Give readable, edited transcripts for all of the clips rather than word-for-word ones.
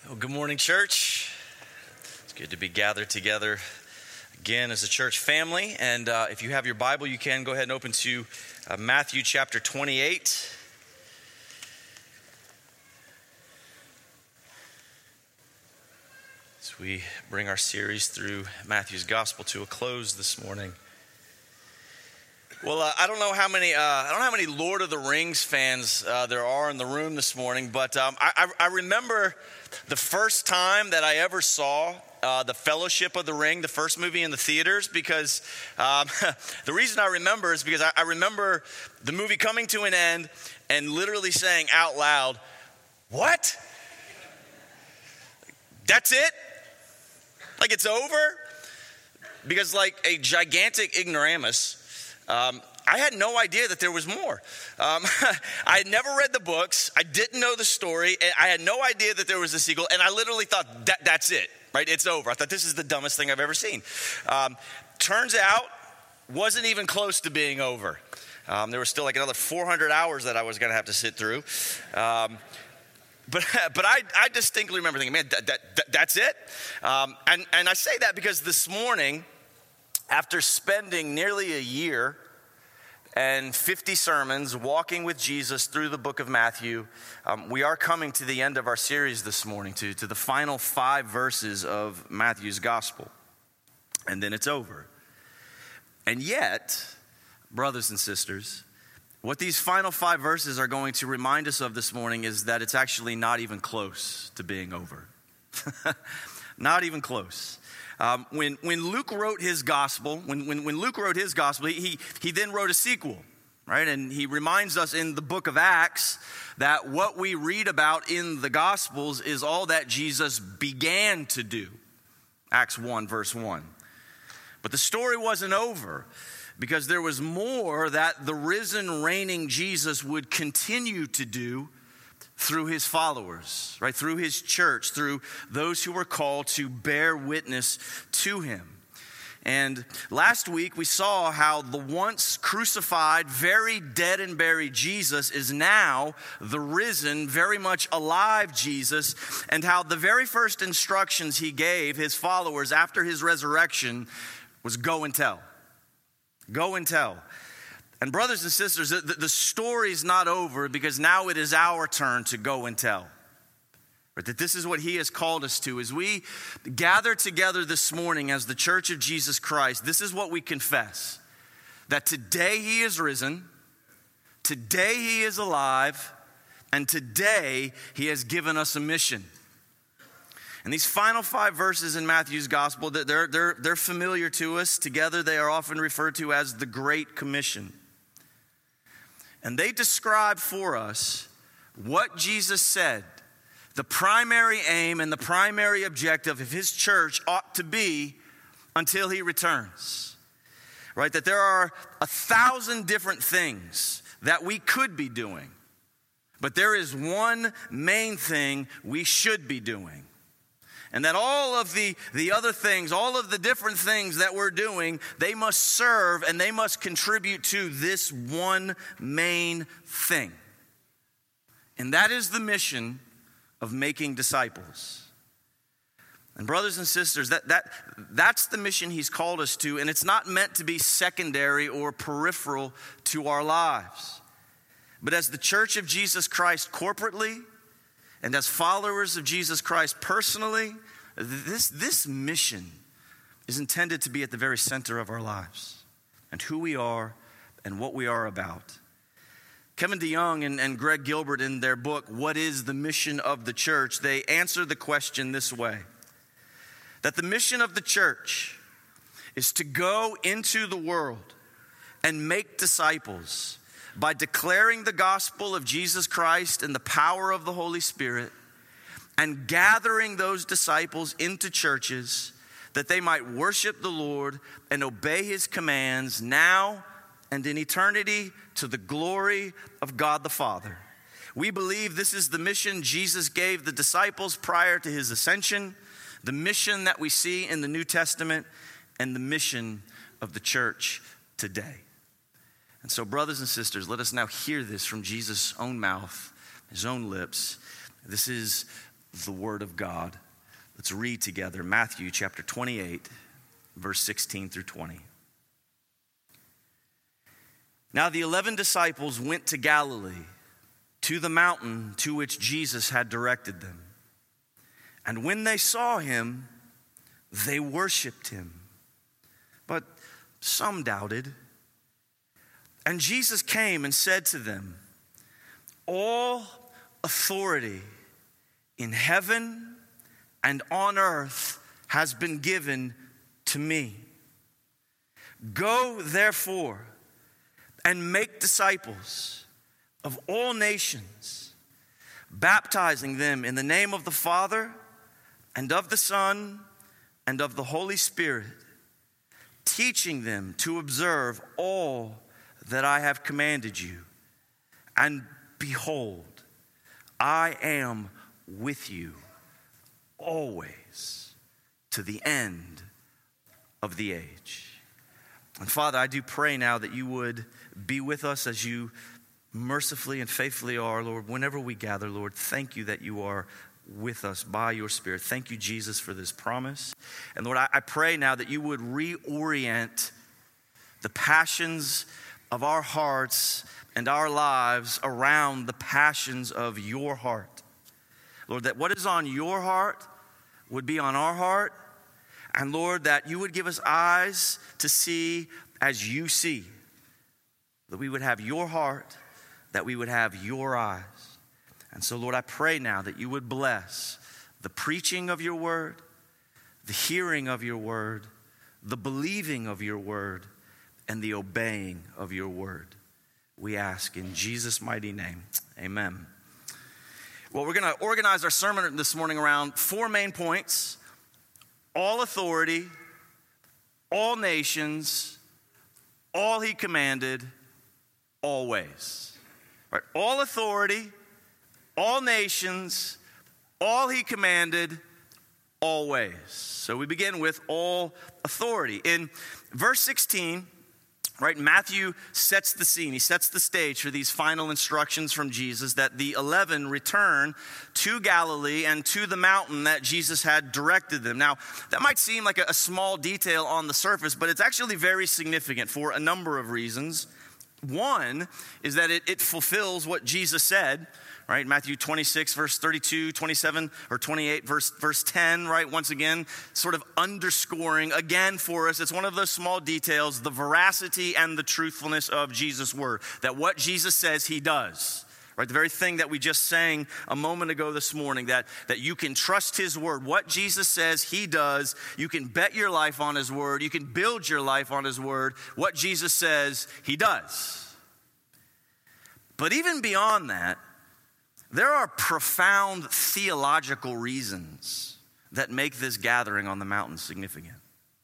Well, good morning, church. It's good to be gathered together again as a church family. And if you have your Bible, you can go ahead and open to Matthew chapter 28. As we bring our series through Matthew's gospel to a close this morning. Well, I don't know how many Lord of the Rings fans there are in the room this morning, but I remember the first time that I ever saw the Fellowship of the Ring, the first movie in the theaters, because the reason I remember is because I remember the movie coming to an end and literally saying out loud, "What? That's it? Like it's over?" Because like a gigantic ignoramus, I had no idea that there was more. I had never read the books. I didn't know the story. I had no idea that there was a sequel. And I literally thought, that's it, right? It's over. I thought this is the dumbest thing I've ever seen. Turns out, wasn't even close to being over. There was still like another 400 hours that I was going to have to sit through. But I distinctly remember thinking, man, that's it? And I say that because this morning, after spending nearly a year and 50 sermons walking with Jesus through the book of Matthew, we are coming to the end of our series this morning, to the final 5 verses of Matthew's gospel. And then it's over. And yet, brothers and sisters, what these final 5 verses are going to remind us of this morning is that it's actually not even close to being over. Not even close. When Luke wrote his gospel, when Luke wrote his gospel, he then wrote a sequel, right? And he reminds us in the book of Acts that what we read about in the gospels is all that Jesus began to do. Acts 1 verse 1. But the story wasn't over, because there was more that the risen, reigning Jesus would continue to do through his followers, right? Through his church, through those who were called to bear witness to him. And last week we saw how the once crucified, very dead and buried Jesus is now the risen, very much alive Jesus, and how the very first instructions he gave his followers after his resurrection was go and tell. Go and tell. And brothers and sisters, the story's not over, because now it is our turn to go and tell. But that this is what he has called us to. As we gather together this morning as the Church of Jesus Christ, this is what we confess. That today he is risen, today he is alive, and today he has given us a mission. And these final 5 verses in Matthew's gospel, they're familiar to us. Together they are often referred to as the Great Commission. And they describe for us what Jesus said the primary aim and the primary objective of his church ought to be until he returns. Right? That there are 1,000 different things that we could be doing, but there is one main thing we should be doing. And that all of the other things, all of the different things that we're doing, they must serve and they must contribute to this one main thing. And that is the mission of making disciples. And brothers and sisters, that's the mission he's called us to, and it's not meant to be secondary or peripheral to our lives. But as the Church of Jesus Christ corporately, and as followers of Jesus Christ personally, this mission is intended to be at the very center of our lives and who we are and what we are about. Kevin DeYoung and Greg Gilbert, in their book, What is the Mission of the Church? They answer the question this way: that the mission of the church is to go into the world and make disciples by declaring the gospel of Jesus Christ and the power of the Holy Spirit, and gathering those disciples into churches that they might worship the Lord and obey his commands now and in eternity, to the glory of God the Father. We believe this is the mission Jesus gave the disciples prior to his ascension, the mission that we see in the New Testament, and the mission of the church today. And so, brothers and sisters, let us now hear this from Jesus' own mouth, his own lips. This is the word of God. Let's read together Matthew chapter 28, verse 16 through 20. Now the 11 disciples went to Galilee, to the mountain to which Jesus had directed them. And when they saw him, they worshiped him. But some doubted. And Jesus came and said to them, all authority in heaven and on earth has been given to me. Go therefore and make disciples of all nations, baptizing them in the name of the Father and of the Son and of the Holy Spirit, teaching them to observe all that I have commanded you. And behold, I am with you always to the end of the age. And Father, I do pray now that you would be with us as you mercifully and faithfully are, Lord, whenever we gather, Lord. Thank you that you are with us by your Spirit. Thank you, Jesus, for this promise. And Lord, I pray now that you would reorient the passions of our hearts and our lives around the passions of your heart. Lord, that what is on your heart would be on our heart. And Lord, that you would give us eyes to see as you see. That we would have your heart, that we would have your eyes. And so, Lord, I pray now that you would bless the preaching of your word, the hearing of your word, the believing of your word, and the obeying of your word. We ask in Jesus' mighty name, amen. Well, we're going to organize our sermon this morning around 4 main points: all authority, all nations, all he commanded, always. Right? All authority, all nations, all he commanded, always. So we begin with all authority. In verse 16, right, Matthew sets the scene. He sets the stage for these final instructions from Jesus that the 11 return to Galilee and to the mountain that Jesus had directed them. Now, that might seem like a small detail on the surface, but it's actually very significant for a number of reasons. One is that it fulfills what Jesus said, right? Matthew 26, verse 32, 27, or 28, verse 10, right? Once again, sort of underscoring again for us, it's one of those small details, the veracity and the truthfulness of Jesus' word. That what Jesus says, he does. Right, the very thing that we just sang a moment ago this morning, that you can trust his word. What Jesus says, he does. You can bet your life on his word. You can build your life on his word. What Jesus says, he does. But even beyond that, there are profound theological reasons that make this gathering on the mountain significant.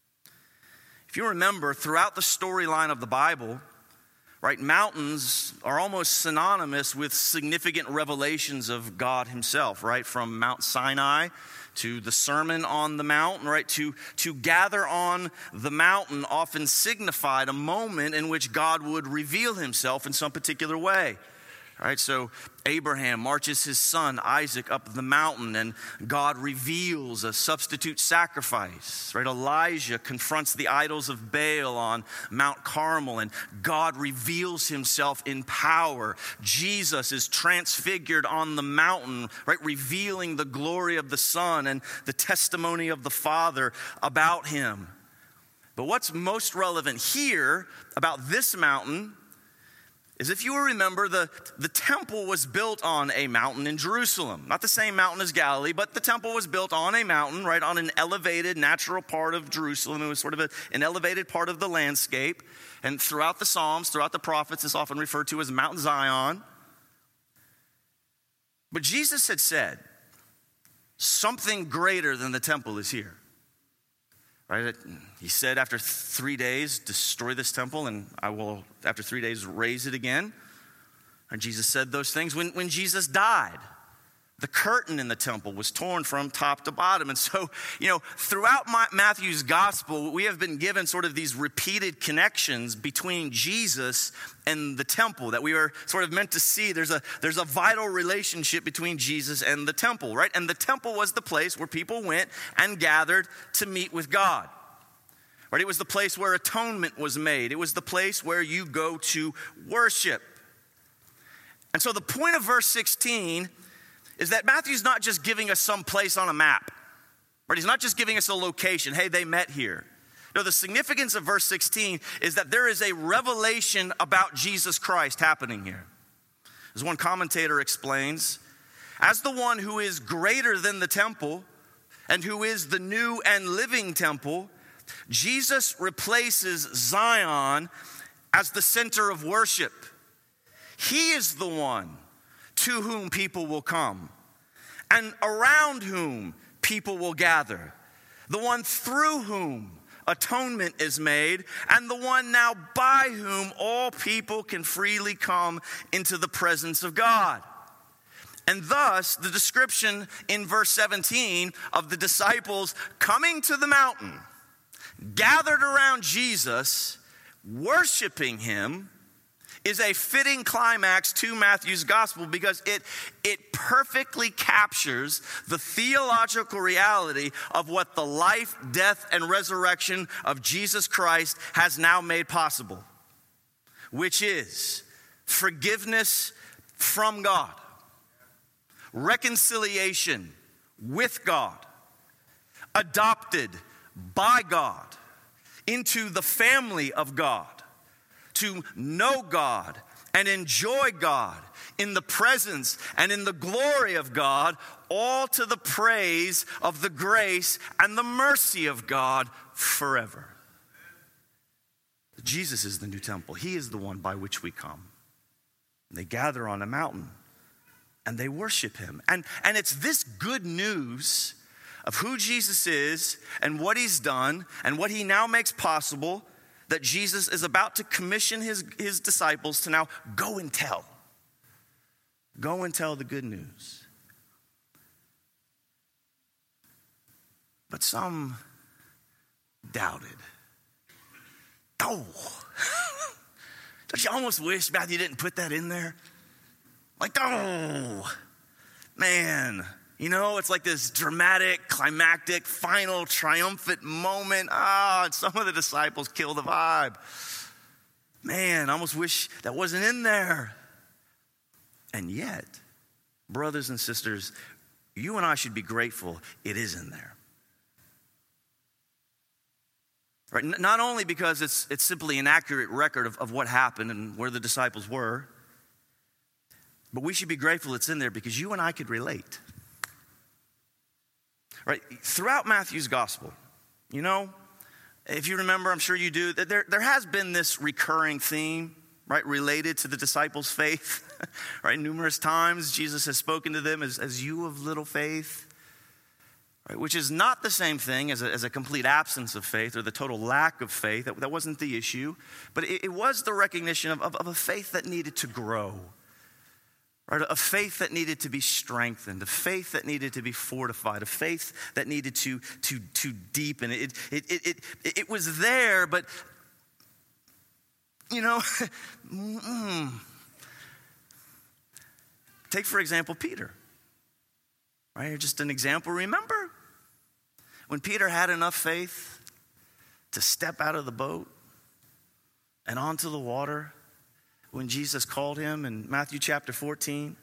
If you remember, throughout the storyline of the Bible, right, mountains are almost synonymous with significant revelations of God himself, right? From Mount Sinai to the Sermon on the Mount, right? To gather on the mountain often signified a moment in which God would reveal himself in some particular way. Right, so Abraham marches his son Isaac up the mountain and God reveals a substitute sacrifice. Right, Elijah confronts the idols of Baal on Mount Carmel and God reveals himself in power. Jesus is transfigured on the mountain, right, revealing the glory of the Son and the testimony of the Father about him. But what's most relevant here about this mountain is, if you will remember, the temple was built on a mountain in Jerusalem. Not the same mountain as Galilee, but the temple was built on a mountain, right, on an elevated natural part of Jerusalem. It was sort of an elevated part of the landscape. And throughout the Psalms, throughout the prophets, it's often referred to as Mount Zion. But Jesus had said, something greater than the temple is here. Right? He said, after 3 days, destroy this temple, and I will, after 3 days, raise it again. And Jesus said those things when Jesus died. The curtain in the temple was torn from top to bottom. And so, throughout Matthew's gospel, we have been given sort of these repeated connections between Jesus and the temple that we are sort of meant to see. There's a vital relationship between Jesus and the temple, right? And the temple was the place where people went and gathered to meet with God. Right? It was the place where atonement was made. It was the place where you go to worship. And so the point of verse 16 is that Matthew's not just giving us some place on a map, right? He's not just giving us a location. Hey, they met here. No, the significance of verse 16 is that there is a revelation about Jesus Christ happening here. As one commentator explains, as the one who is greater than the temple and who is the new and living temple, Jesus replaces Zion as the center of worship. He is the one to whom people will come and around whom people will gather, the one through whom atonement is made, and the one now by whom all people can freely come into the presence of God. And thus, the description in verse 17 of the disciples coming to the mountain, gathered around Jesus, worshiping him, is a fitting climax to Matthew's gospel because it perfectly captures the theological reality of what the life, death, and resurrection of Jesus Christ has now made possible, which is forgiveness from God, reconciliation with God, adopted by God into the family of God, to know God and enjoy God in the presence and in the glory of God, all to the praise of the grace and the mercy of God forever. Jesus is the new temple. He is the one by which we come. They gather on a mountain and they worship him. And it's this good news of who Jesus is and what he's done and what he now makes possible that Jesus is about to commission his disciples to now go and tell. Go and tell the good news. But some doubted. Oh, don't you almost wish Matthew didn't put that in there? Like, oh, man. It's like this dramatic, climactic, final, triumphant moment. And some of the disciples kill the vibe. Man, I almost wish that wasn't in there. And yet, brothers and sisters, you and I should be grateful it is in there. Right? Not only because it's simply an accurate record of what happened and where the disciples were, but we should be grateful it's in there because you and I could relate. Right, throughout Matthew's gospel, if you remember, I'm sure you do, that there has been this recurring theme, right, related to the disciples' faith. Right, numerous times Jesus has spoken to them as you of little faith, right, which is not the same thing as a complete absence of faith or the total lack of faith. That wasn't the issue, but it was the recognition of a faith that needed to grow. Right, a faith that needed to be strengthened, a faith that needed to be fortified, a faith that needed to deepen. It was there, but take for example Peter. Right, just an example. Remember when Peter had enough faith to step out of the boat and onto the water when Jesus called him in Matthew chapter 14.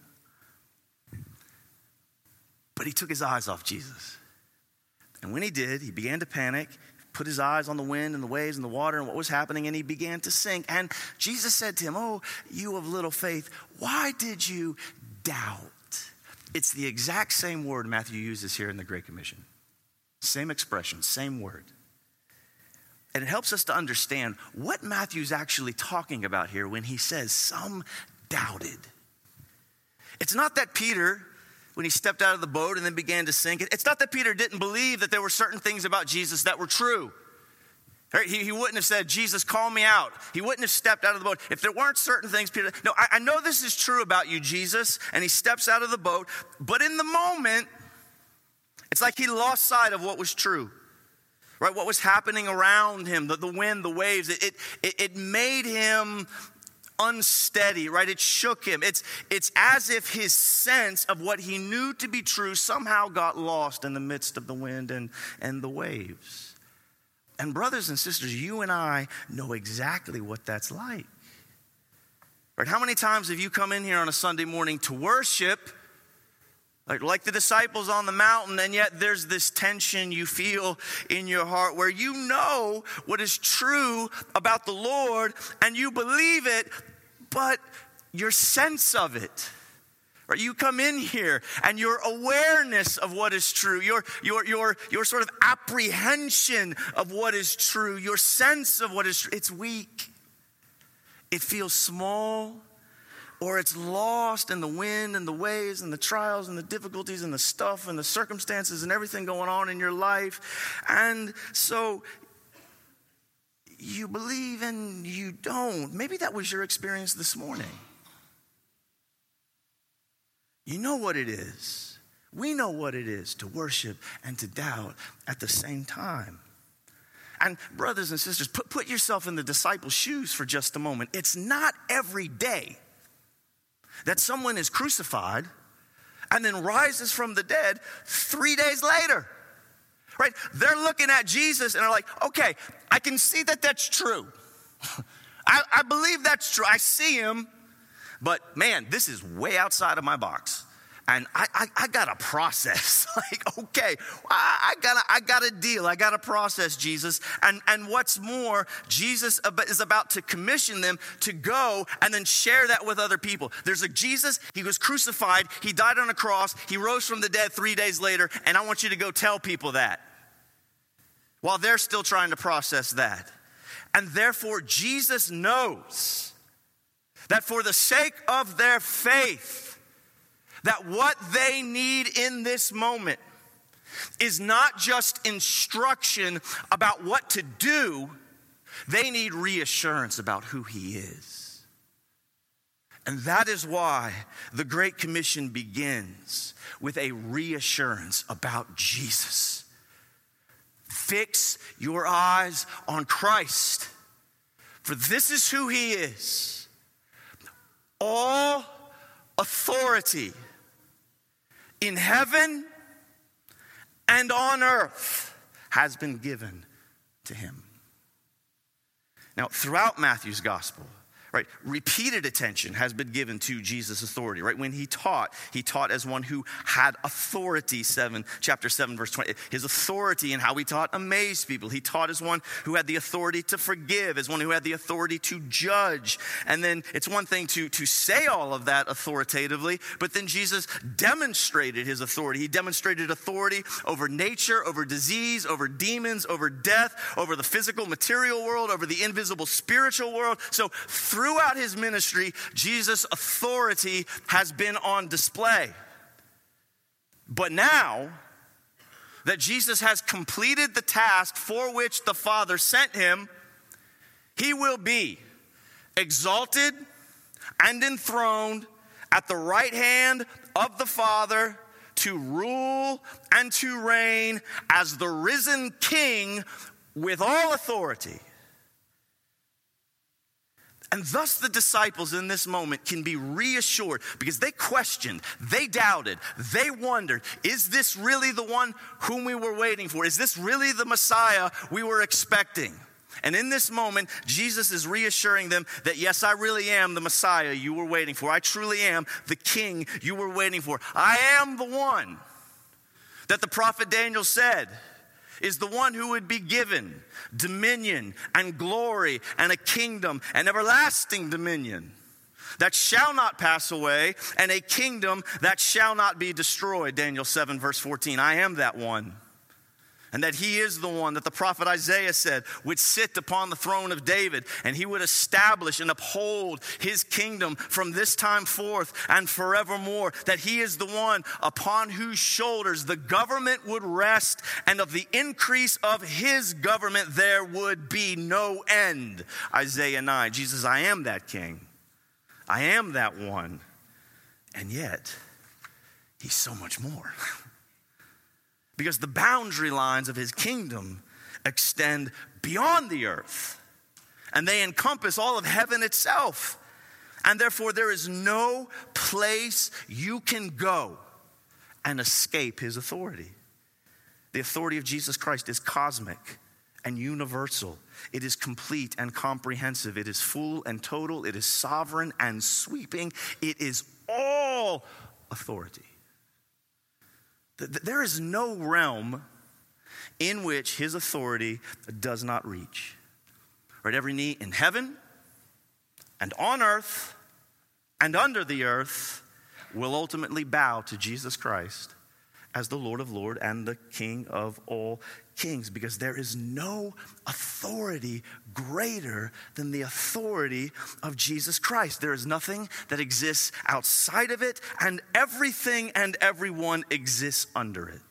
But he took his eyes off Jesus. And when he did, he began to panic, put his eyes on the wind and the waves and the water and what was happening, and he began to sink. And Jesus said to him, "Oh, you of little faith, why did you doubt?" It's the exact same word Matthew uses here in the Great Commission. Same expression, same word. And it helps us to understand what Matthew's actually talking about here when he says some doubted. It's not that Peter, when he stepped out of the boat and then began to sink, it's not that Peter didn't believe that there were certain things about Jesus that were true. Right? He wouldn't have said, Jesus, call me out. He wouldn't have stepped out of the boat. If there weren't certain things, Peter, no, I know this is true about you, Jesus. And he steps out of the boat. But in the moment, it's like he lost sight of what was true. Right? What was happening around him, the wind, the waves, it made him unsteady, right? It shook him. It's as if his sense of what he knew to be true somehow got lost in the midst of the wind and the waves. And brothers and sisters, you and I know exactly what that's like. Right? How many times have you come in here on a Sunday morning to worship, like the disciples on the mountain, and yet there's this tension you feel in your heart where you know what is true about the Lord and you believe it, but your sense of it. Right? You come in here and your awareness of what is true, your sort of apprehension of what is true, your sense of what is true, it's weak. It feels small, or it's lost in the wind and the waves and the trials and the difficulties and the stuff and the circumstances and everything going on in your life. And so you believe and you don't. Maybe that was your experience this morning. You know what it is. We know what it is to worship and to doubt at the same time. And brothers and sisters, put yourself in the disciples' shoes for just a moment. It's not every day that someone is crucified and then rises from the dead 3 days later. Right? They're looking at Jesus and are like, okay, I can see that that's true. I believe that's true. I see him. But man, this is way outside of my box. And I got to process. Like, okay, I got a deal. I got to process, Jesus. And what's more, Jesus is about to commission them to go and then share that with other people. There's a Jesus, he was crucified, he died on a cross, he rose from the dead 3 days later, and I want you to go tell people that. While they're still trying to process that. And therefore, Jesus knows that for the sake of their faith, that what they need in this moment is not just instruction about what to do, they need reassurance about who he is. And that is why the Great Commission begins with a reassurance about Jesus. Fix your eyes on Christ, for this is who he is. All authority in heaven and on earth has been given to him. Now, throughout Matthew's gospel, right, repeated attention has been given to Jesus' authority, right? When he taught as one who had authority, chapter 7, verse 20. His authority in how he taught amazed people. He taught as one who had the authority to forgive, as one who had the authority to judge. And then it's one thing to say all of that authoritatively, but then Jesus demonstrated his authority. He demonstrated authority over nature, over disease, over demons, over death, over the physical material world, over the invisible spiritual world. So throughout his ministry, Jesus' authority has been on display. But now that Jesus has completed the task for which the Father sent him, he will be exalted and enthroned at the right hand of the Father to rule and to reign as the risen King with all authority. And thus the disciples in this moment can be reassured because they questioned, they doubted, they wondered, is this really the one whom we were waiting for? Is this really the Messiah we were expecting? And in this moment, Jesus is reassuring them that yes, I really am the Messiah you were waiting for. I truly am the King you were waiting for. I am the one that the prophet Daniel said is the one who would be given dominion and glory and a kingdom and everlasting dominion that shall not pass away and a kingdom that shall not be destroyed. Daniel 7 verse 14, I am that one. And that he is the one that the prophet Isaiah said would sit upon the throne of David, and he would establish and uphold his kingdom from this time forth and forevermore. That he is the one upon whose shoulders the government would rest, and of the increase of his government there would be no end. Isaiah 9. Jesus, I am that king. I am that one. And yet, he's so much more. Because the boundary lines of his kingdom extend beyond the earth, and they encompass all of heaven itself. And therefore, there is no place you can go and escape his authority. The authority of Jesus Christ is cosmic and universal. It is complete and comprehensive. It is full and total. It is sovereign and sweeping. It is all authority. There is no realm in which his authority does not reach. Right? Every knee in heaven and on earth and under the earth will ultimately bow to Jesus Christ as the Lord of Lords and the King of all kings, because there is no authority greater than the authority of Jesus Christ. There is nothing that exists outside of it, and everything and everyone exists under it.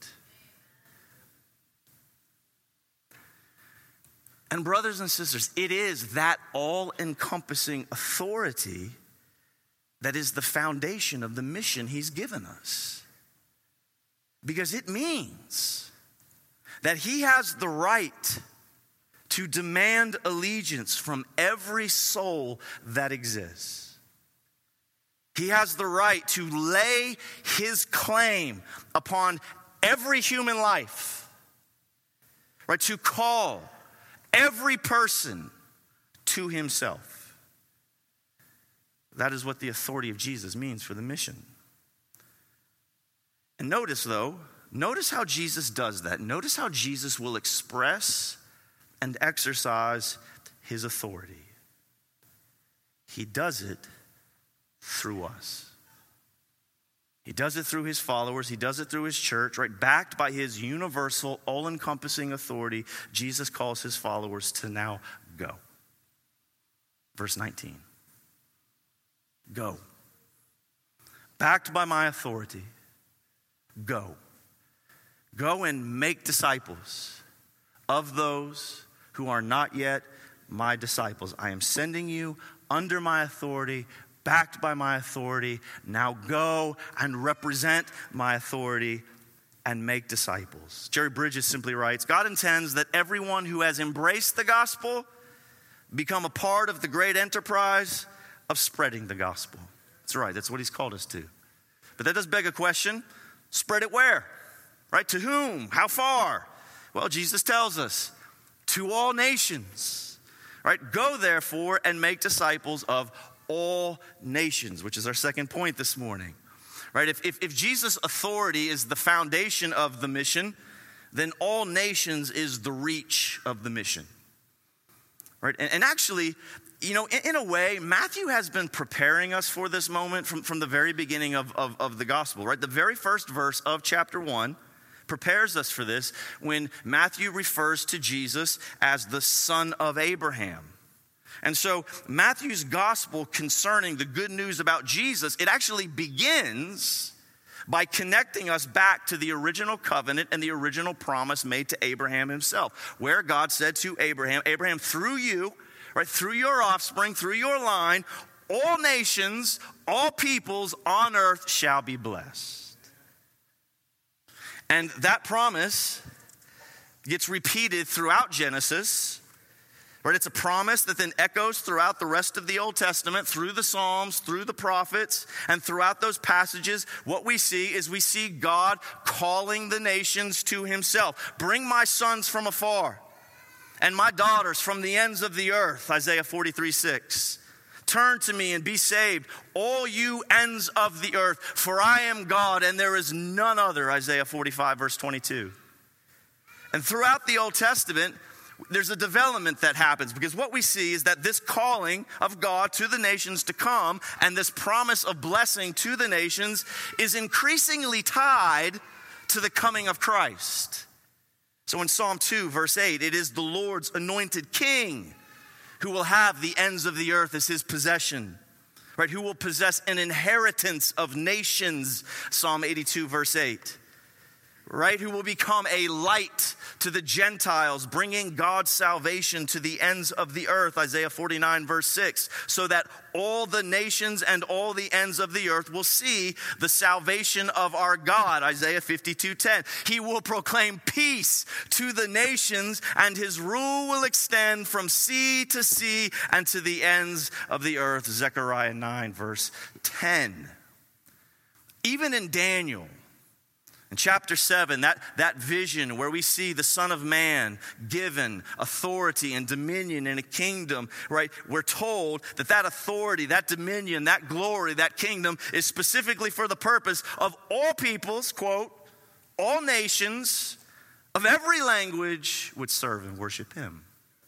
And brothers and sisters, it is that all-encompassing authority that is the foundation of the mission he's given us. Because it means that he has the right to demand allegiance from every soul that exists. He has the right to lay his claim upon every human life, right? To call every person to himself. That is what the authority of Jesus means for the mission. And notice how Jesus does that. Notice how Jesus will express and exercise his authority. He does it through us. He does it through his followers. He does it through his church, right? Backed by his universal, all-encompassing authority, Jesus calls his followers to now go. Verse 19. Go. Backed by my authority. Go. Go and make disciples of those who are not yet my disciples. I am sending you under my authority, backed by my authority. Now go and represent my authority and make disciples. Jerry Bridges simply writes, God intends that everyone who has embraced the gospel become a part of the great enterprise of spreading the gospel. That's right, that's what he's called us to. But that does beg a question. Spread it where? Right? To whom? How far? Well, Jesus tells us, to all nations. Right? Go therefore and make disciples of all nations, which is our second point this morning. Right? If Jesus' authority is the foundation of the mission, then all nations is the reach of the mission. Right? And actually, you know, in a way, Matthew has been preparing us for this moment from the very beginning of the gospel, right? The very first verse of chapter 1 prepares us for this when Matthew refers to Jesus as the son of Abraham. And so Matthew's gospel concerning the good news about Jesus, it actually begins by connecting us back to the original covenant and the original promise made to Abraham himself, where God said to Abraham, Abraham, through you, right, through your offspring, through your line, all nations, all peoples on earth shall be blessed. And that promise gets repeated throughout Genesis. Right? It's a promise that then echoes throughout the rest of the Old Testament, through the Psalms, through the prophets, and throughout those passages, what we see God calling the nations to himself. Bring my sons from afar and my daughters from the ends of the earth, Isaiah 43:6. Turn to me and be saved, all you ends of the earth, for I am God and there is none other, Isaiah 45, verse 22. And throughout the Old Testament, there's a development that happens, because what we see is that this calling of God to the nations to come and this promise of blessing to the nations is increasingly tied to the coming of Christ. So in Psalm 2, verse 8, it is the Lord's anointed king who will have the ends of the earth as his possession, right? Who will possess an inheritance of nations, Psalm 82, verse 8. Right, who will become a light to the Gentiles, bringing God's salvation to the ends of the earth, Isaiah 49, verse 6, so that all the nations and all the ends of the earth will see the salvation of our God, Isaiah 52:10. He will proclaim peace to the nations, and his rule will extend from sea to sea and to the ends of the earth, Zechariah 9, verse 10. Even in Daniel, in chapter 7, that vision where we see the Son of Man given authority and dominion in a kingdom, right? We're told that authority, that dominion, that glory, that kingdom is specifically for the purpose of all peoples, quote, all nations of every language would serve and worship him.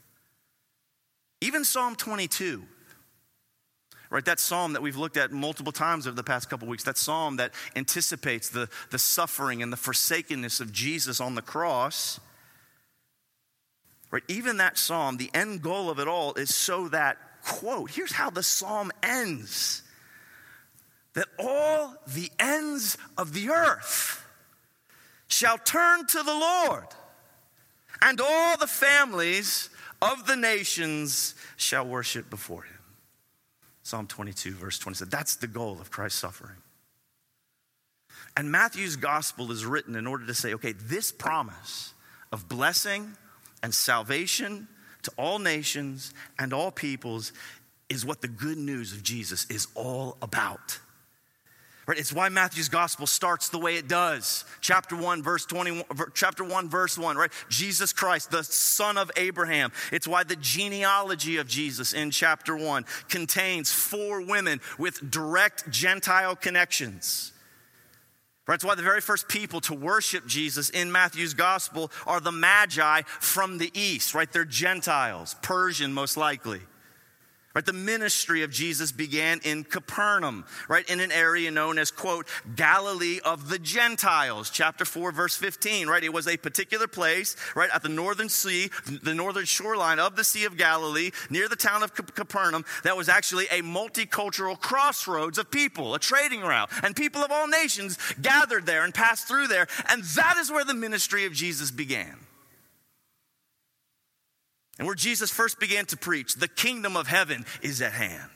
Even Psalm 22. Right, that psalm that we've looked at multiple times over the past couple weeks, that psalm that anticipates the suffering and the forsakenness of Jesus on the cross. Right, even that psalm, the end goal of it all is so that, quote, here's how the psalm ends, that all the ends of the earth shall turn to the Lord, and all the families of the nations shall worship before him. Psalm 22, verse 27. That's the goal of Christ's suffering. And Matthew's gospel is written in order to say, okay, this promise of blessing and salvation to all nations and all peoples is what the good news of Jesus is all about. Right? It's why Matthew's gospel starts the way it does. Chapter 1, verse 1, right? Jesus Christ, the son of Abraham. It's why the genealogy of Jesus in chapter 1 contains 4 women with direct Gentile connections. Right? It's why the very first people to worship Jesus in Matthew's gospel are the Magi from the east, right? They're Gentiles, Persian most likely. Right, the ministry of Jesus began in Capernaum, right, in an area known as, quote, Galilee of the Gentiles, chapter 4, verse 15, right? It was a particular place, right, at the northern sea, the northern shoreline of the Sea of Galilee, near the town of Capernaum, that was actually a multicultural crossroads of people, a trading route, and people of all nations gathered there and passed through there, and that is where the ministry of Jesus began. And where Jesus first began to preach, the kingdom of heaven is at hand.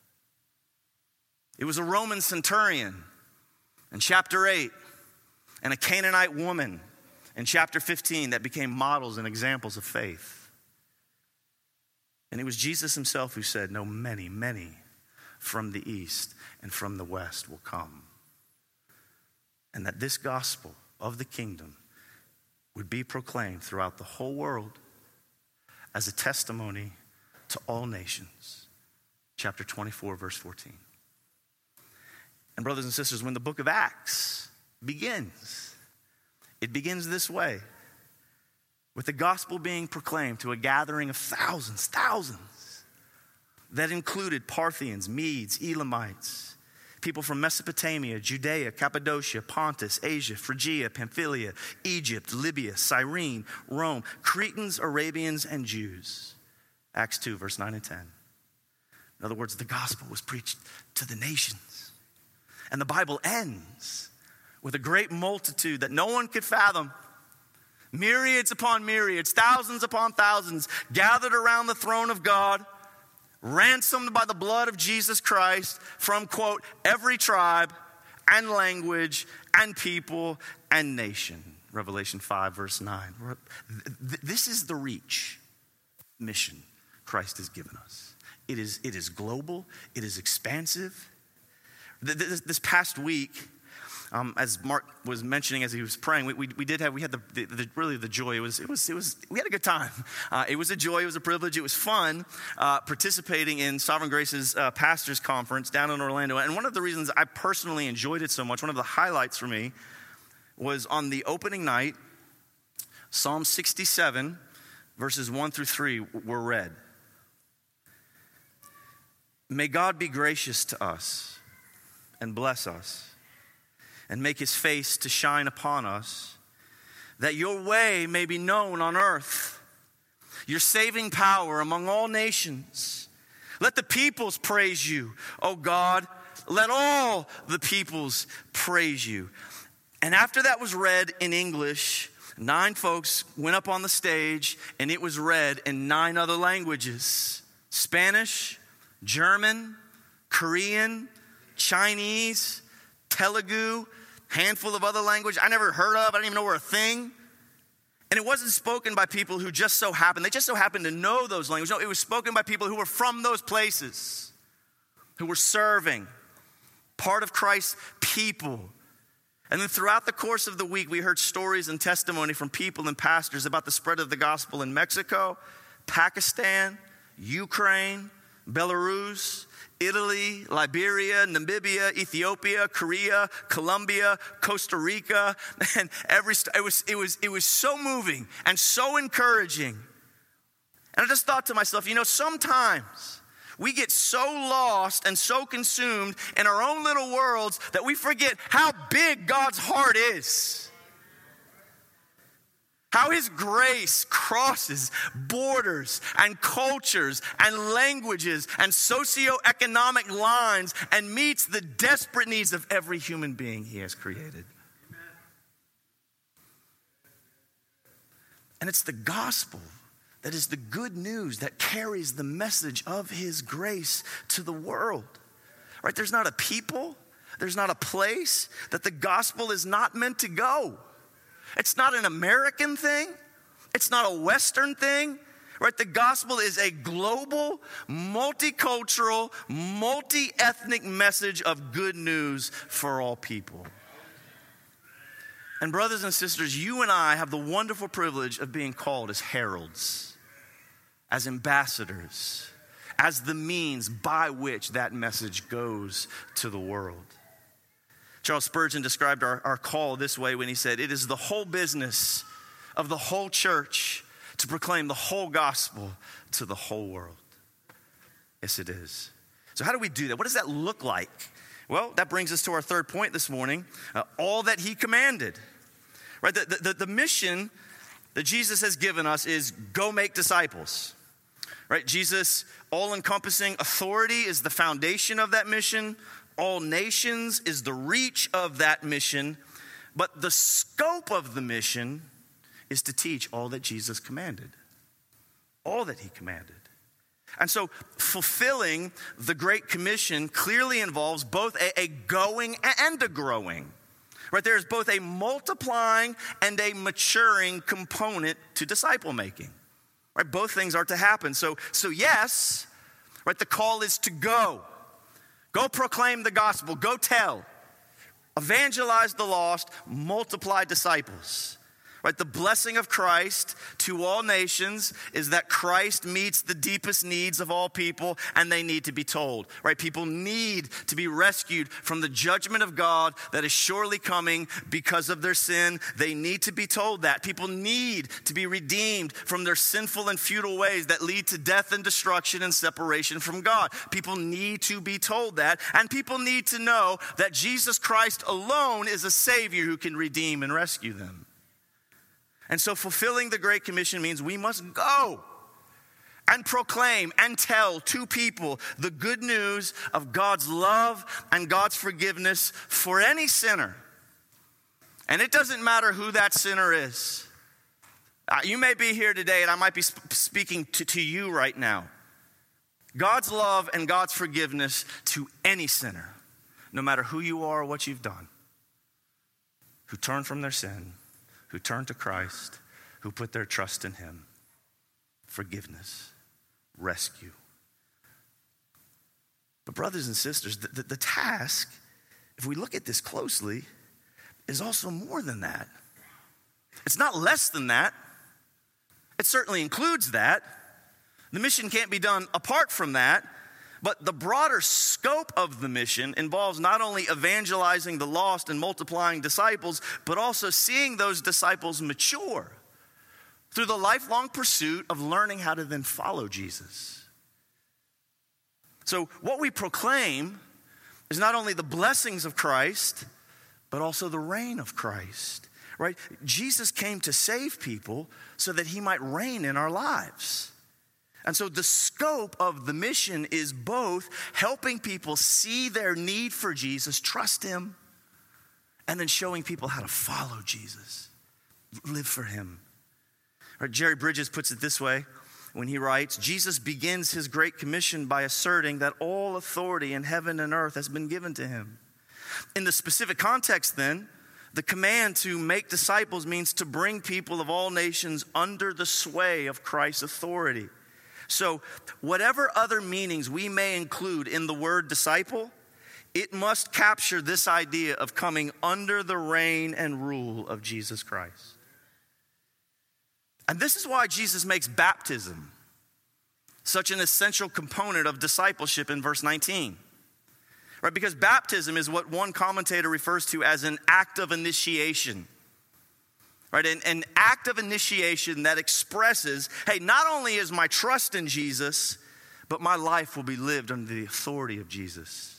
It was a Roman centurion in chapter 8 and a Canaanite woman in chapter 15 that became models and examples of faith. And it was Jesus himself who said, no, many, many from the east and from the west will come. And that this gospel of the kingdom would be proclaimed throughout the whole world as a testimony to all nations. Chapter 24, verse 14. And brothers and sisters, when the book of Acts begins, it begins this way, with the gospel being proclaimed to a gathering of thousands, that included Parthians, Medes, Elamites, people from Mesopotamia, Judea, Cappadocia, Pontus, Asia, Phrygia, Pamphylia, Egypt, Libya, Cyrene, Rome, Cretans, Arabians, and Jews. Acts 2, verse 9 and 10. In other words, the gospel was preached to the nations. And the Bible ends with a great multitude that no one could fathom. Myriads upon myriads, thousands upon thousands, gathered around the throne of God, ransomed by the blood of Jesus Christ from, quote, every tribe and language and people and nation. Revelation 5, verse 9. This is the reach mission Christ has given us. It is global. It is expansive. This past week, as Mark was mentioning as he was praying, we had the joy. It was we had a good time. It was a joy. It was a privilege. It was fun participating in Sovereign Grace's pastors conference down in Orlando. And one of the reasons I personally enjoyed it so much, one of the highlights for me, was on the opening night. Psalm 67, verses 1 through 3 were read. May God be gracious to us and bless us, and make his face to shine upon us, that your way may be known on earth, your saving power among all nations. Let the peoples praise you, O God. Let all the peoples praise you. And after that was read in English, 9 folks went up on the stage and it was read in 9 other languages: Spanish, German, Korean, Chinese, Telugu, handful of other languages I never heard of. I didn't even know were a thing. And it wasn't spoken by people who just so happened to know those languages. No, it was spoken by people who were from those places, who were serving, part of Christ's people. And then throughout the course of the week, we heard stories and testimony from people and pastors about the spread of the gospel in Mexico, Pakistan, Ukraine, Belarus, Italy, Liberia, Namibia, Ethiopia, Korea, Colombia, Costa Rica, and it was so moving and so encouraging. And I just thought to myself, sometimes we get so lost and so consumed in our own little worlds that we forget how big God's heart is. How his grace crosses borders and cultures and languages and socioeconomic lines and meets the desperate needs of every human being he has created. And it's the gospel that is the good news that carries the message of his grace to the world. Right? There's not a people, there's not a place that the gospel is not meant to go. It's not an American thing. It's not a Western thing, right? The gospel is a global, multicultural, multi-ethnic message of good news for all people. And brothers and sisters, you and I have the wonderful privilege of being called as heralds, as ambassadors, as the means by which that message goes to the world. Charles Spurgeon described our call this way when he said, "It is the whole business of the whole church to proclaim the whole gospel to the whole world." Yes, it is. So how do we do that? What does that look like? Well, that brings us to our third point this morning, all that he commanded. Right? The mission that Jesus has given us is go make disciples. Right? Jesus' all-encompassing authority is the foundation of that mission. All nations is the reach of that mission, but the scope of the mission is to teach all that Jesus commanded. All that he commanded. And so fulfilling the Great Commission clearly involves both a going and a growing. Right? There's both a multiplying and a maturing component to disciple making. Right? Both things are to happen. So yes, right, the call is to go. Go proclaim the gospel. Go tell. Evangelize the lost. Multiply disciples. Right? The blessing of Christ to all nations is that Christ meets the deepest needs of all people, and they need to be told. Right? People need to be rescued from the judgment of God that is surely coming because of their sin. They need to be told that. People need to be redeemed from their sinful and futile ways that lead to death and destruction and separation from God. People need to be told that, and people need to know that Jesus Christ alone is a Savior who can redeem and rescue them. And so fulfilling the Great Commission means we must go and proclaim and tell to people the good news of God's love and God's forgiveness for any sinner. And it doesn't matter who that sinner is. You may be here today and I might be speaking to you right now. God's love and God's forgiveness to any sinner, no matter who you are or what you've done, who turn from their sin, who turn to Christ, who put their trust in him. Forgiveness, rescue. But brothers and sisters, the task, if we look at this closely, is also more than that. It's not less than that. It certainly includes that. The mission can't be done apart from that. But the broader scope of the mission involves not only evangelizing the lost and multiplying disciples, but also seeing those disciples mature through the lifelong pursuit of learning how to then follow Jesus. So what we proclaim is not only the blessings of Christ, but also the reign of Christ. right? Jesus came to save people so that he might reign in our lives. And so the scope of the mission is both helping people see their need for Jesus, trust him, and then showing people how to follow Jesus, live for him. Right, Jerry Bridges puts it this way when he writes, Jesus begins his great commission by asserting that all authority in heaven and earth has been given to him. In the specific context then, the command to make disciples means to bring people of all nations under the sway of Christ's authority. So whatever other meanings we may include in the word disciple, it must capture this idea of coming under the reign and rule of Jesus Christ. And this is why Jesus makes baptism such an essential component of discipleship in verse 19. Right? Because baptism is what one commentator refers to as an act of initiation. Right? An act of initiation that expresses, hey, not only is my trust in Jesus, but my life will be lived under the authority of Jesus.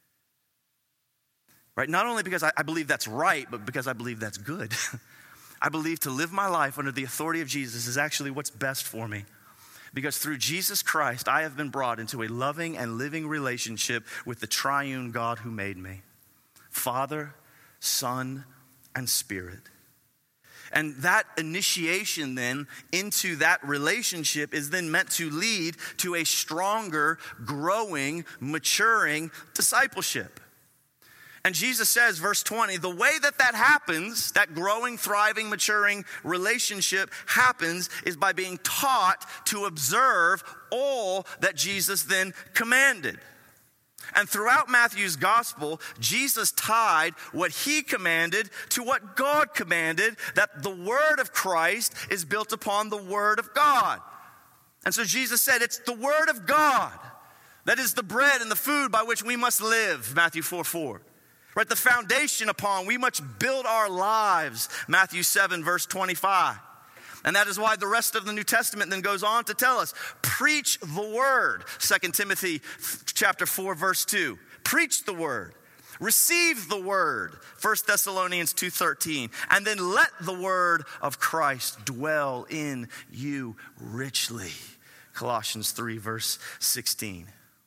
Right? Not only because I believe that's right, but because I believe that's good. I believe to live my life under the authority of Jesus is actually what's best for me. Because through Jesus Christ, I have been brought into a loving and living relationship with the triune God who made me. Father, Son, and Spirit. And that initiation then into that relationship is then meant to lead to a stronger, growing, maturing discipleship. And Jesus says, verse 20, the way that happens, that growing, thriving, maturing relationship happens is by being taught to observe all that Jesus then commanded. And throughout Matthew's gospel, Jesus tied what he commanded to what God commanded, that the word of Christ is built upon the word of God. And so Jesus said, it's the word of God that is the bread and the food by which we must live, Matthew 4:4. Right, the foundation upon we must build our lives, Matthew 7, verse 25. And that is why the rest of the New Testament then goes on to tell us, preach the word, 2 Timothy chapter 4, verse 2. Preach the word. Receive the word, 1 Thessalonians 2:13. And then let the word of Christ dwell in you richly, Colossians 3, verse 16.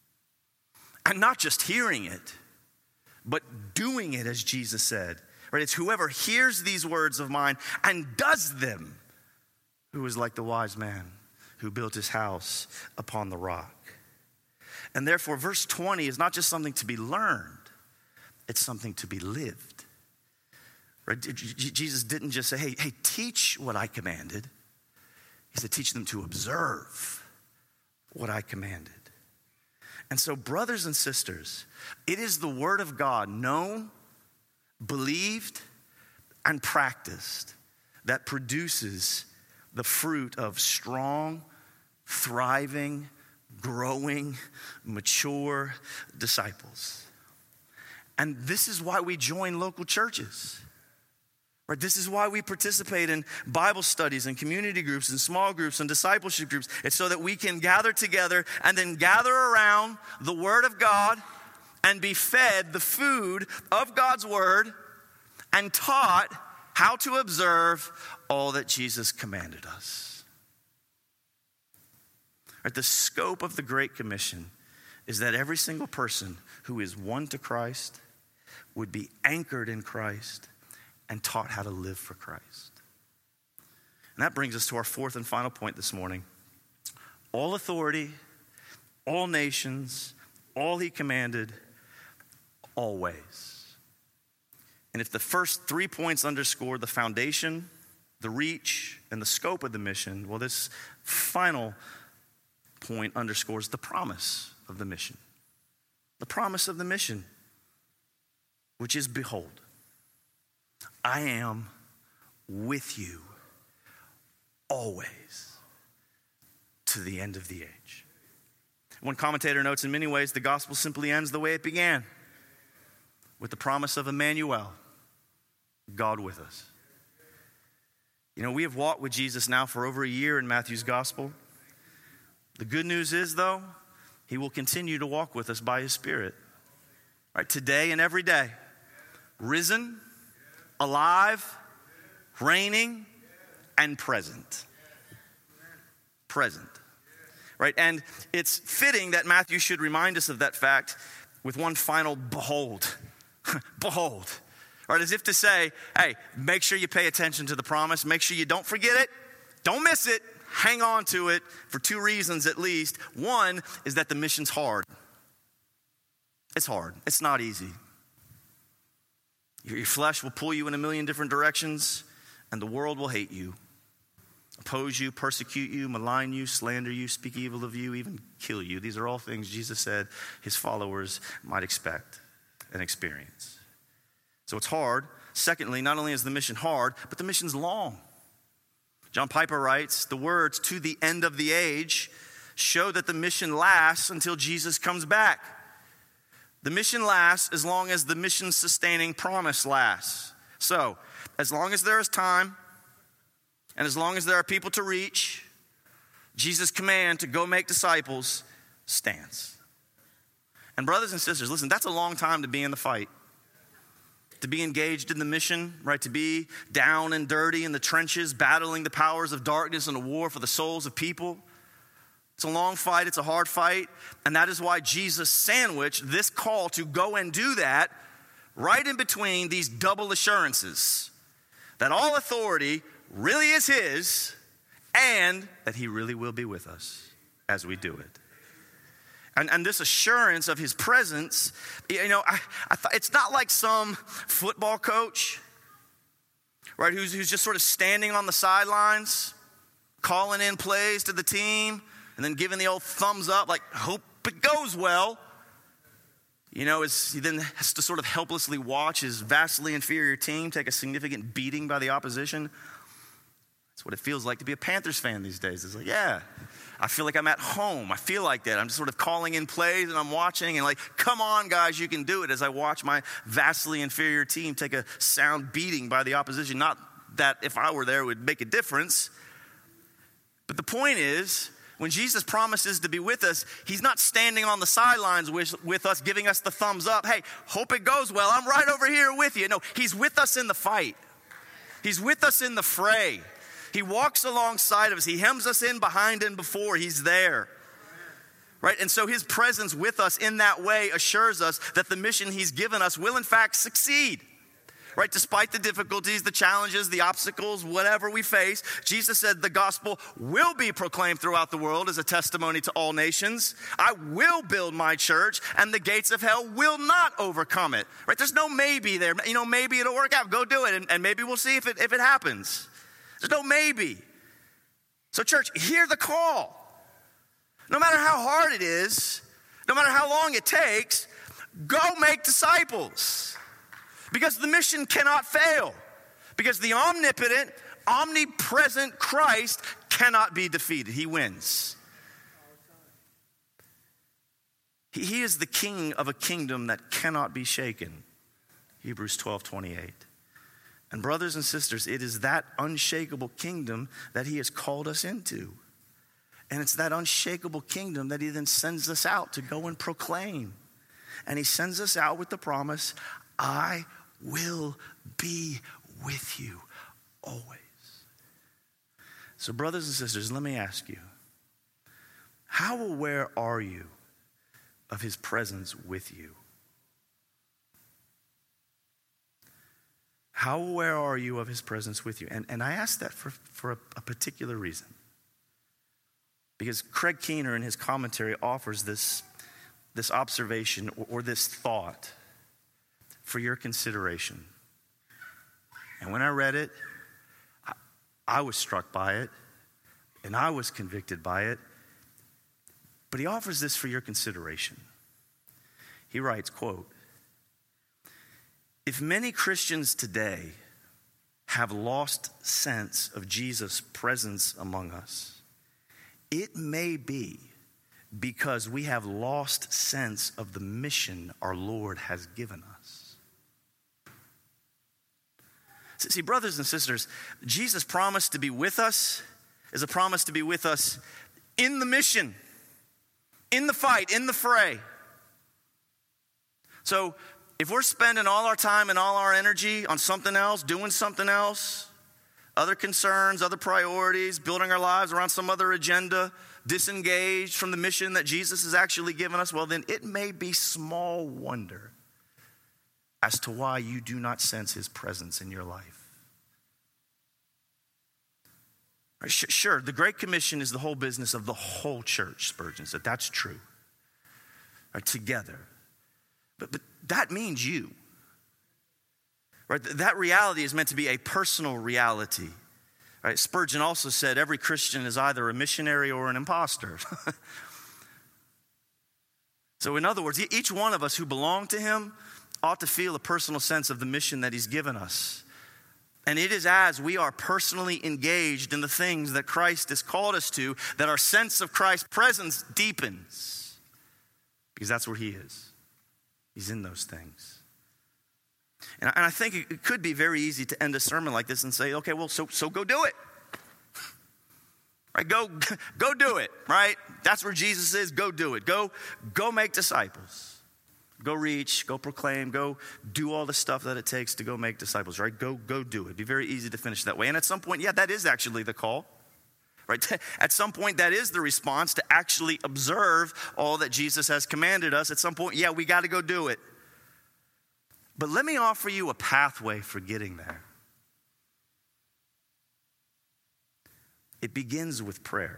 And not just hearing it, but doing it as Jesus said. Right? It's whoever hears these words of mine and does them, who is like the wise man who built his house upon the rock. And therefore, verse 20 is not just something to be learned, it's something to be lived. Right? Jesus didn't just say, hey, teach what I commanded. He said, teach them to observe what I commanded. And so, brothers and sisters, it is the word of God known, believed, and practiced that produces the fruit of strong, thriving, growing, mature disciples. And this is why we join local churches. Right? This is why we participate in Bible studies and community groups and small groups and discipleship groups. It's so that we can gather together and then gather around the word of God and be fed the food of God's word and taught how to observe all that Jesus commanded us. Right? The scope of the Great Commission is that every single person who is one to Christ would be anchored in Christ and taught how to live for Christ. And that brings us to our fourth and final point this morning. All authority, all nations, all he commanded, always. And if the first 3 points underscore the foundation, the reach, and the scope of the mission, well, this final point underscores the promise of the mission. The promise of the mission, which is, behold, I am with you always to the end of the age. One commentator notes, in many ways, the gospel simply ends the way it began, with the promise of Emmanuel, God with us. You know, we have walked with Jesus now for over a year in Matthew's gospel. The good news is, though, he will continue to walk with us by his Spirit. Right, today and every day. Risen, alive, reigning, and present. Present. Right? And it's fitting that Matthew should remind us of that fact with one final behold. Behold. Right? As if to say, hey, make sure you pay attention to the promise. Make sure you don't forget it. Don't miss it. Hang on to it for two reasons at least. One is that the mission's hard. It's hard. It's not easy. Your flesh will pull you in a million different directions, and the world will hate you, oppose you, persecute you, malign you, slander you, speak evil of you, even kill you. These are all things Jesus said his followers might expect and experience. So it's hard. Secondly, not only is the mission hard, but the mission's long. John Piper writes, the words "to the end of the age" show that the mission lasts until Jesus comes back. The mission lasts as long as the mission-sustaining promise lasts. So, as long as there is time, and as long as there are people to reach, Jesus' command to go make disciples stands. And brothers and sisters, listen, that's a long time to be in the fight. To be engaged in the mission, right? To be down and dirty in the trenches, battling the powers of darkness in a war for the souls of people. It's a long fight, it's a hard fight, and that is why Jesus sandwiched this call to go and do that right in between these double assurances. That all authority really is his, and that he really will be with us as we do it. And this assurance of his presence, it's not like some football coach, right, who's just sort of standing on the sidelines, calling in plays to the team, and then giving the old thumbs up, like, hope it goes well. As he then has to sort of helplessly watch his vastly inferior team take a significant beating by the opposition. That's what it feels like to be a Panthers fan these days. It's like, yeah, I feel like I'm at home. I feel like that. I'm just sort of calling in plays and I'm watching and like, come on, guys, you can do it, as I watch my vastly inferior team take a sound beating by the opposition. Not that if I were there it would make a difference. But the point is, when Jesus promises to be with us, he's not standing on the sidelines with us, giving us the thumbs up. Hey, hope it goes well. I'm right over here with you. No, he's with us in the fight. He's with us in the fray. He walks alongside of us. He hems us in behind and before. He's there. Right? And so his presence with us in that way assures us that the mission he's given us will in fact succeed. Right? Despite the difficulties, the challenges, the obstacles, whatever we face, Jesus said the gospel will be proclaimed throughout the world as a testimony to all nations. I will build my church and the gates of hell will not overcome it. Right? There's no maybe there. Maybe it'll work out. Go do it and maybe we'll see if it happens. There's no maybe. So church, hear the call. No matter how hard it is, no matter how long it takes, go make disciples. Because the mission cannot fail. Because the omnipotent, omnipresent Christ cannot be defeated. He wins. He is the king of a kingdom that cannot be shaken. Hebrews 12:28. And brothers and sisters, it is that unshakable kingdom that he has called us into. And it's that unshakable kingdom that he then sends us out to go and proclaim. And he sends us out with the promise, I will be with you always. So brothers and sisters, let me ask you, how aware are you of his presence with you? How aware are you of his presence with you? And I ask that for a particular reason. Because Craig Keener in his commentary offers this observation or this thought for your consideration. And when I read it, I was struck by it, and I was convicted by it. But he offers this for your consideration. He writes, quote, if many Christians today have lost sense of Jesus' presence among us, it may be because we have lost sense of the mission our Lord has given us. See, brothers and sisters, Jesus' promise to be with us is a promise to be with us in the mission, in the fight, in the fray. So if we're spending all our time and all our energy on something else, doing something else, other concerns, other priorities, building our lives around some other agenda, disengaged from the mission that Jesus has actually given us, well, then it may be small wonder as to why you do not sense his presence in your life. Sure, the Great Commission is the whole business of the whole church, Spurgeon said. That's true. Right, together. But that means you. Right? That reality is meant to be a personal reality. Right? Spurgeon also said every Christian is either a missionary or an imposter. So in other words, each one of us who belong to him ought to feel a personal sense of the mission that he's given us. And it is as we are personally engaged in the things that Christ has called us to that our sense of Christ's presence deepens. Because that's where he is. He's in those things. And I think it could be very easy to end a sermon like this and say, okay, well, so go do it. Right? Go do it, right? That's where Jesus is. Go do it. Go make disciples. Go reach, go proclaim, go do all the stuff that it takes to go make disciples, right? Go do it. It'd be very easy to finish that way. And at some point, yeah, that is actually the call, right? At some point, that is the response to actually observe all that Jesus has commanded us. At some point, yeah, we got to go do it. But let me offer you a pathway for getting there. It begins with prayer.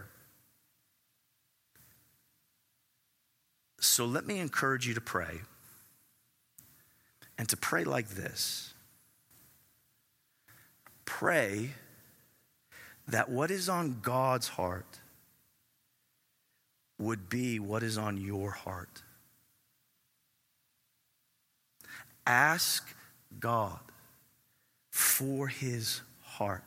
So let me encourage you to pray. And to pray like this. Pray that what is on God's heart would be what is on your heart. Ask God for his heart.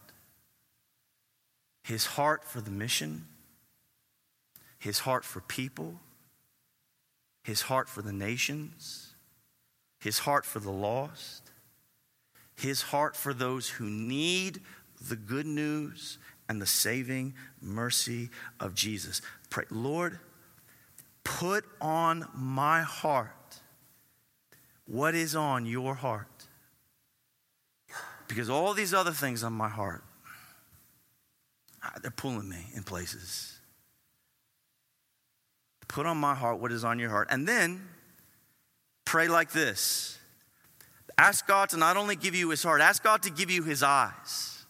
His heart for the mission. His heart for people. His heart for the nations. His heart for the lost. His heart for those who need the good news and the saving mercy of Jesus. Pray, Lord, put on my heart what is on your heart. Because all these other things on my heart, they're pulling me in places. Put on my heart what is on your heart. And then pray like this. Ask God to not only give you his heart, ask God to give you his eyes.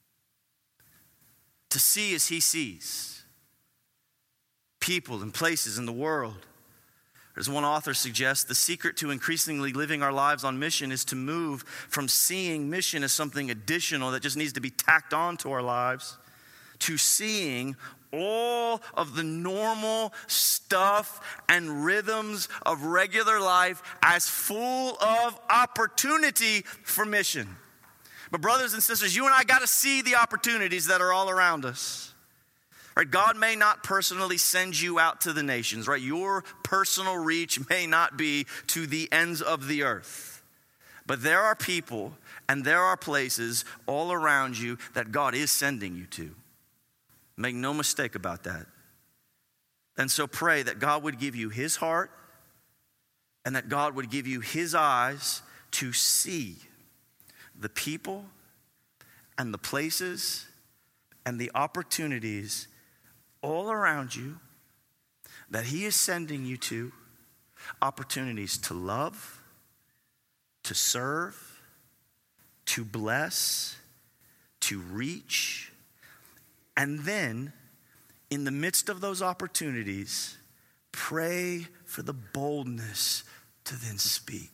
To see as he sees. People and places in the world. As one author suggests, the secret to increasingly living our lives on mission is to move from seeing mission as something additional that just needs to be tacked on to our lives to seeing all of the normal stuff and rhythms of regular life as full of opportunity for mission. But brothers and sisters, you and I got to see the opportunities that are all around us. Right? God may not personally send you out to the nations, right? Your personal reach may not be to the ends of the earth. But there are people and there are places all around you that God is sending you to. Make no mistake about that. And so pray that God would give you his heart and that God would give you his eyes to see the people and the places and the opportunities all around you that he is sending you to. Opportunities to love, to serve, to bless, to reach. And then, in the midst of those opportunities, pray for the boldness to then speak,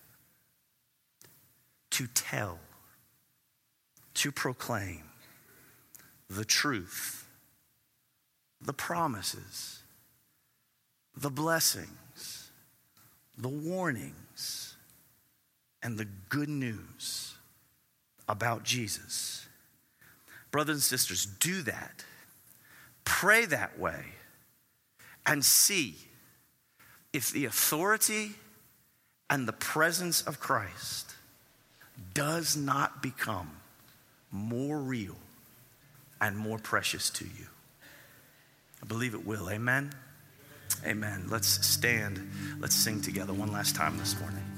to tell, to proclaim the truth, the promises, the blessings, the warnings, and the good news about Jesus. Brothers and sisters, do that. Pray that way and see if the authority and the presence of Christ does not become more real and more precious to you. I believe it will. Amen? Amen. Let's stand. Let's sing together one last time this morning.